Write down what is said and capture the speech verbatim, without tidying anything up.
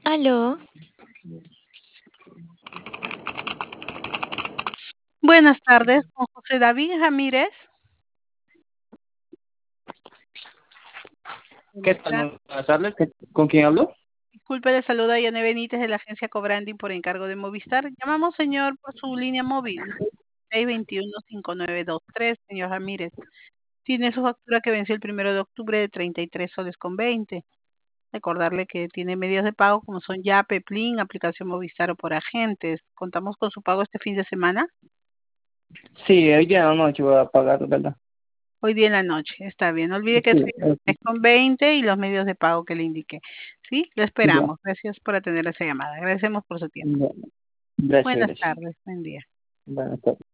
Aló, Buenas tardes, con José David Ramírez. ¿Qué Buenas tal? tardes. Muy buenas tardes. ¿Qué- ¿Con quién hablo? Disculpe, le saluda Yane Benítez de la agencia Cobrandi por encargo de Movistar. Llamamos, señor, por su línea móvil, seis dos uno, cinco nueve dos tres, señor Ramírez. Tiene su factura que venció el primero de octubre de treinta y tres soles con veinte. Recordarle que tiene medios de pago como son Yape, Plin, aplicación Movistar o por agentes. ¿Contamos con su pago este fin de semana? Sí, hoy día en la noche voy a pagar, ¿verdad? Hoy día en la noche, está bien. No olvide que es Sí, eh, es con veinte y los medios de pago que le indiqué. ¿Sí? Lo ya. esperamos. Gracias por atender esa llamada. Agradecemos por su tiempo. Ya. Gracias, Buenas gracias. tardes. Buen día. Buenas tardes.